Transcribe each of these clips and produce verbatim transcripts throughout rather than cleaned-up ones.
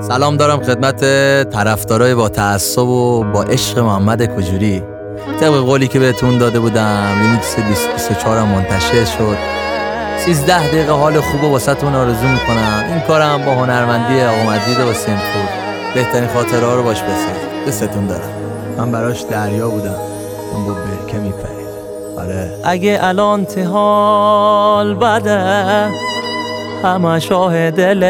سلام دارم خدمت طرفدارای با تعصب و با عشق محمد کجوری. طبق قولی که بهتون داده بودم ریمیکس بیست بیست و چهار هم منتشر شد. سیزده دقیقه حال خوب و واسهتون آرزو میکنم. این کارم با هنرمندی آقا مجید و سیمپور. بهترین خاطره ها رو باش بسازید. دستتون دارم. من براش دریا بودم، اون با برکه میپرید. آره اگه الان تحال بده همه شاه دل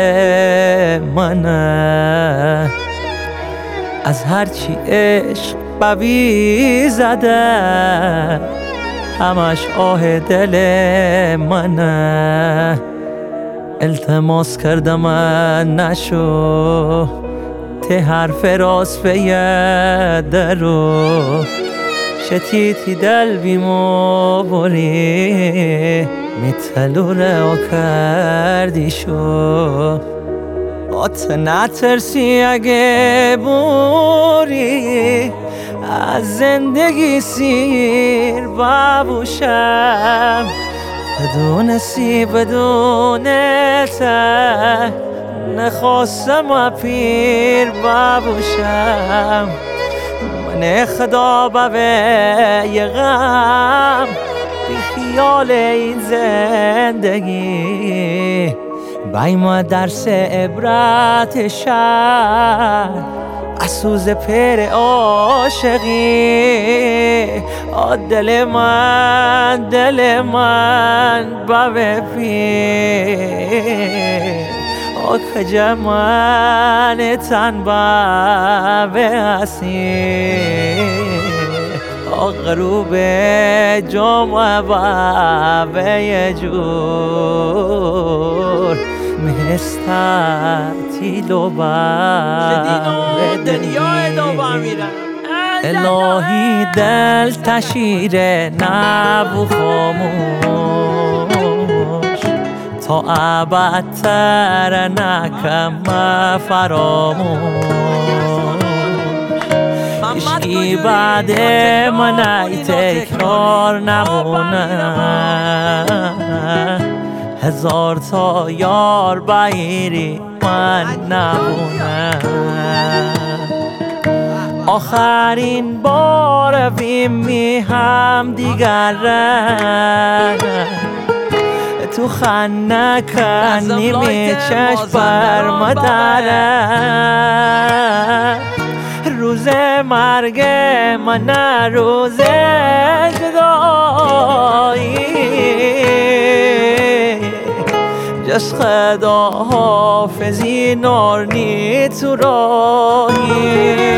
منه، از هرچی عشق بوی زده همش آه دل منه. التماس کردم من نشو ته حرف راست بیده رو شتیتی دل بیمو بوری میتلو رو کردی شو آت نترسی اگه بوری از زندگی سیر ببوشم بدون سی بدون ته نخواستم پیر ببوشم من خدا به یه غم بی خیال این زندگی بایم درس عبرت شهر اسوز پر عاشقی آ دل من دل من بابه پیر آ کجا من تن بابه هستی آ غروب جمعه بابه جور مستطیل و بر دنیای دو با میرن الهی دل تشیره نبو خاموش تا ابدتر نکم فراموش عشقی بعد من ای تکرار نمونه هزار تا یار بایری من نمونه آخرین بار بیمی هم دیگر تو خنه کنی می چشم بر مدره روز مرگ من روز جدایی جس خدا حافظی نارنی تو راهی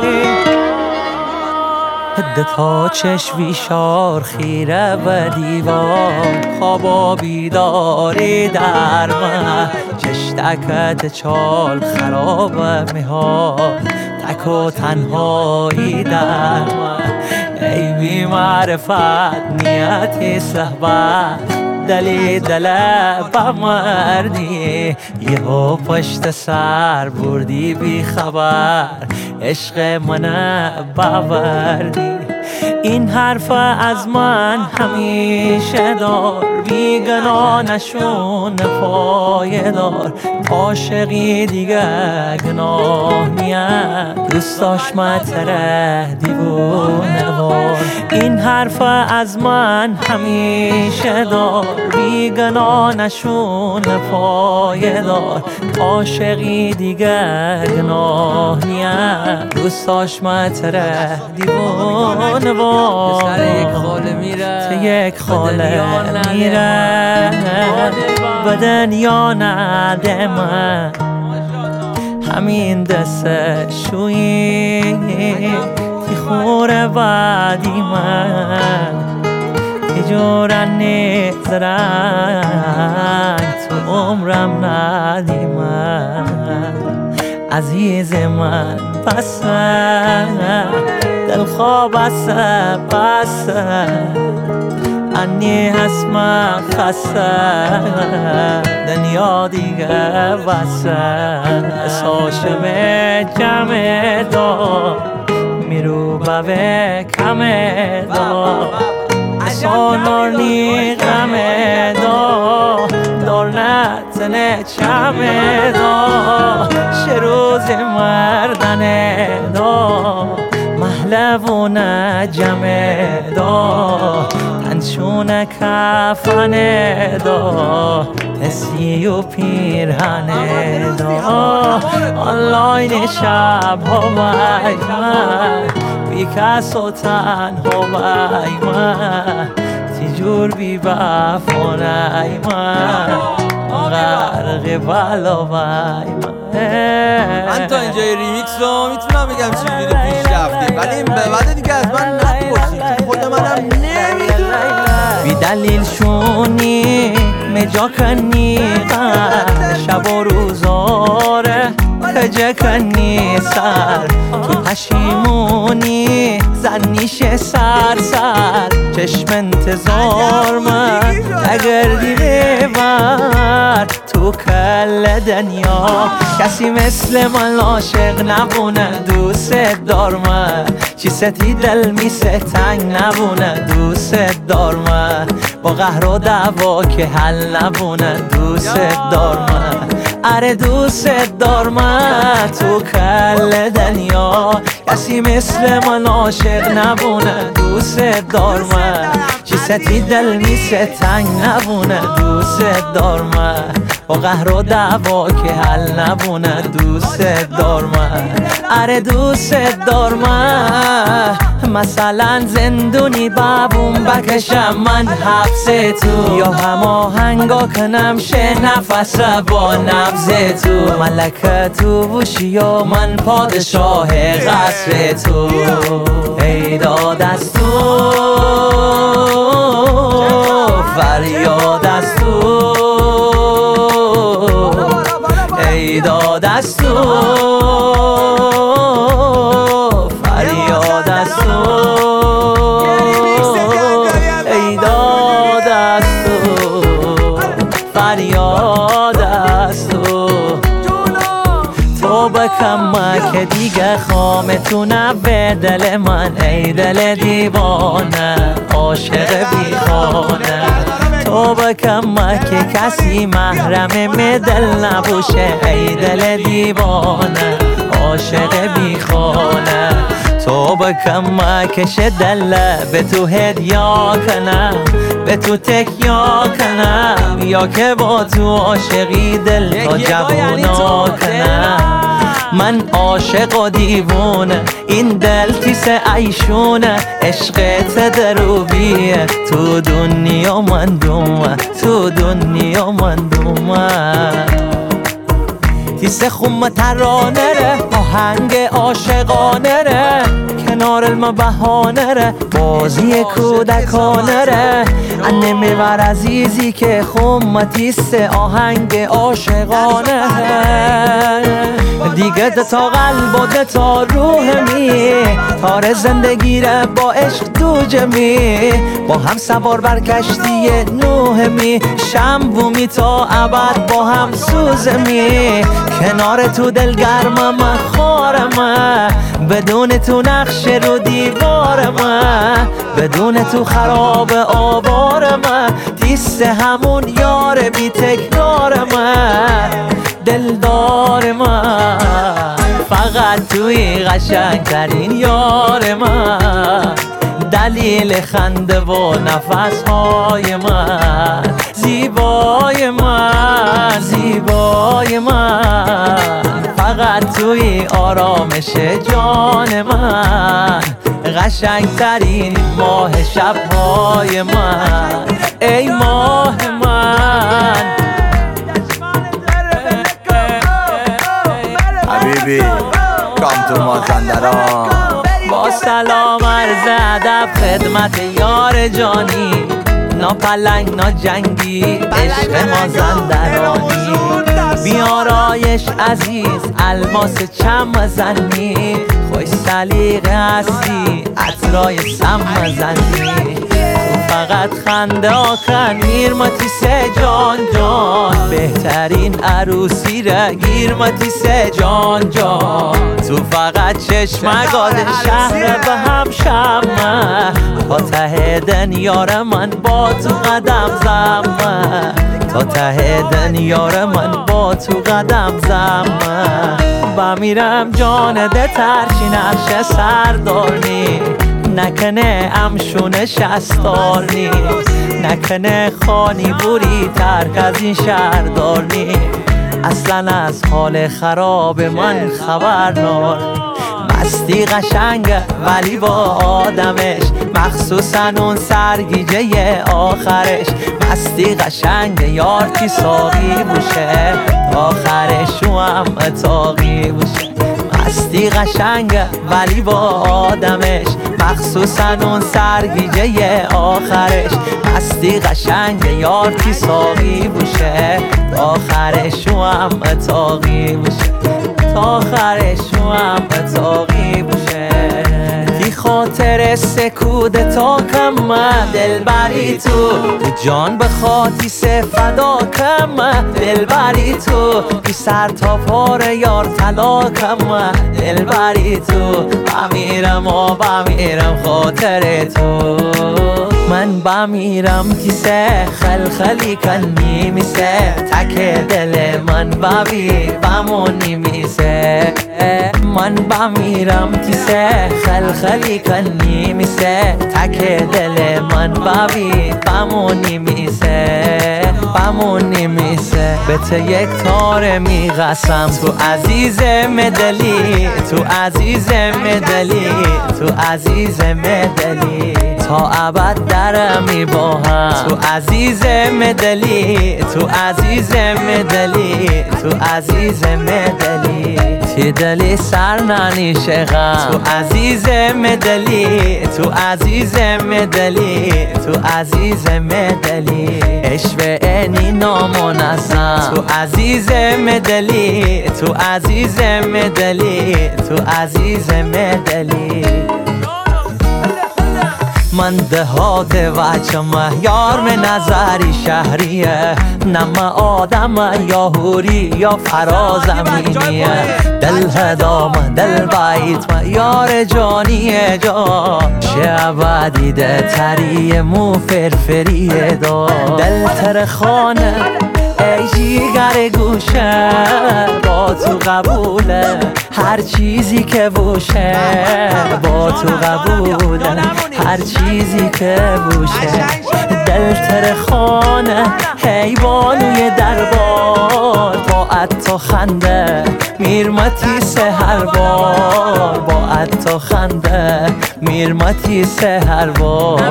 هده تا چشوی شار خیره و دیوار خوابا بیداری در من چشتکت چال خراب میها تک و تنهایی در من ای بی معرفت نیتی صحبت دلی دل بمردی یهو پشت سر بردی بی خبر عشق من باوردی این حرف از من همیشه دار بیگنا نشون پایدار عاشقی دیگه گناه نیست دوست داشت متره دیوونه وار این حرف از من همیشه دار بیگنا نشون پایدار عاشقی دیگه گناه نیست دوست داشت متره دیوونه وار سر یک خاله میره ته یک خاله میره به دنیا نده من همین دست شویی تی خوره بعدی من تی جورنی زرنگ تو عمرم ندی من عزیز من بسه دل خواب بسه بسه انی هسما خسته دنیا دیگه بسه ساشم جمع دار میرو بوه کم دار سانارنی غم دار دار نتنه چم دار شروع جوونه جمع دا تنشونه کفنه دا تسی و پیرهنه دا آنلاین شب ها بای من بی کس و تنها بای من تیجور بی بفانه من غرق بلا بای من. من تا اینجای ریمیکس رو میتونم بگم چجوری پیش رفتیم، ولی این به بعد دیگه از من نپرسید، خود منم نمیدونم. بی دلیل شونی مجا کنی شب و روزاره خجه کنی سر تو پشیمونی زنیش سر سر چشم انتظار من نگردی ببر تو کل دنیا کسی مثل من عاشق نبونه دوست دار من چی ستی دل میسه تنگ نبونه دوست دار من با قهر و دعوا که حل نبونه دوست دار من اره دوست دار من تو کل دنیا کسی مثل من عاشق نبونه دوست دار من چی ستی دل میسه تنگ نبونه دوست دار من با قهر و دعوا که حل نبونه دوست دار من اره دوست دار من مثلا زندونی بابون بکشم من حبس تو یا هماهنگا کنم شه نفس با نبض تو ملکه تو بوشی یا من پادشاه قصر تو ای داد از تو فریاد از تو ای داد از تو فریاد از تو ای داد از تو فریاد از تو تو بکم که دیگه خامتونه به دل من ای دل دیوانه عاشق بیخانه تو بکم که کسی محرم می دل نبوشه ای دل دیوانه عاشق بیخانه تو بکم که شه دل به تو هدیا کنم به تو تکیا کنم یا که با تو عاشقی دل تا جوونا کنم من عاشق و دیوونه این دل تیس عیشونه عشقت دروبیه تو دنیا من دومه تو دنیا من دومه تیس خم ترانه ره آهنگ عاشقانه ره کنار الما بهانه ره بازی کودکانه ره انه میور عزیزی که خم تیس آهنگ عاشقانه دیگه تا قلب و تا روح می تار زندگی ره با عشق دو جمی با هم سوار بر کشتی نوح می شنبومی تا ابد با هم سوزمی کنار تو دلگرمم خارم بدون تو نقش رو دیوارم بدون تو خراب آوارم تیست همون یار بی تکرارم دلدار من فقط توی قشنگ ترین یار من دلیل خنده و نفس های من زیبای من زیبای من فقط توی آرامش جان من قشنگ ترین ماه شبهای من ای ماه من حبیبی کام تو مازندران با سلام عرض ادب خدمت یار جانی نا پلنگ نا جنگی عشق مازندرانی بیارایش عزیز الماس چم زنی خوش سلیقه هستی عطرای سم زنی فقط خنده آخر میرمتی سه جان جان بهترین عروسی را گیرمتی سه جان جان تو فقط چشمگاد شهر به هم شمه تا ته دنیار من با تو قدم زمه تا ته دنیار من با تو قدم زمه بمیرم جان ده ترچی نقش سردارنی نکنه امشون شستارنی نکنه خانی بوری ترک از این شهردارنی اصلا از حال خراب من خبر نار مستی قشنگه ولی با آدمش مخصوصا اون سرگیجه آخرش مستی قشنگه یار کی ساقی بوشه آخرش او هم تاقی بوشه مستی قشنگه ولی با آدمش مخصوصا اون سرگیجه آخرش مستی قشنگه یار کی ساقی بوشه آخرش او هم تاقی بوشه آخرش او هم تاقی بوشه کی خاطر سکوده تا کم دل بری تو جان به خاطی سه فدا کم دل بری تو بی سر تا پاره یار طلا کم دل بری تو بمیرم و بمیرم خاطر تو من بمیرم کیسه خلخلی کنی میسه تک دل من ببی بمونی میسه من بمیرم کیسه خلخلی کنی میسه تک دل من ببی بمونی میسه بمونی میسه به ته یک تار میقسم تو عزیز مدلی تو عزیز مدلی تو عزیز مدلی تا ابد درمی با هم تو عزیز مدلی تو عزیز مدلی تو عزیز مدلی تی دلی سر ننیشه غم تو عزیز مدلی تو عزیز مدلی تو عزیز مدلی عشق اینی نامنظم تو عزیز مدلی تو عزیز مدلی تو عزیز مدلی من دهات وچم یار من نظری شهریه نم آدم یا هوری یا فرازمینیه دل هدام دل بیت ما یار جانیه جا شعب دیده تری مو فرفریه دا دل تر خانه ای جیگر گوشه با تو قبوله هر چیزی که بوشه با تو قبوله هر چیزی که بوشه دل تر خانه حیوانوی دربار با عطا خنده میرمتی سهر بار با عطا خنده میرمتی سهر بار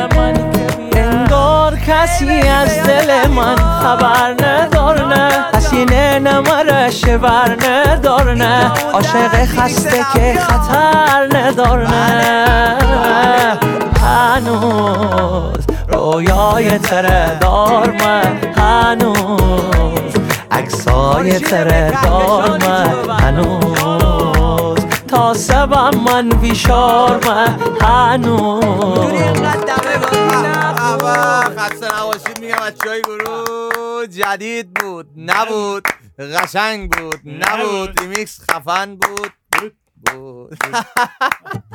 انگار کسی از دل من خبر ندارنه حسینه نمرش بر ندارنه عاشق خسته که خطر ندارنه هنوز رویای تره دار من هنوز عکسای تره دار من هنوز تا سبم من بیشار من هنوز خسته نباشید میگم بچه های گروه جدید بود نبود قشنگ بود نبود ریمیکس خفن بود بود بود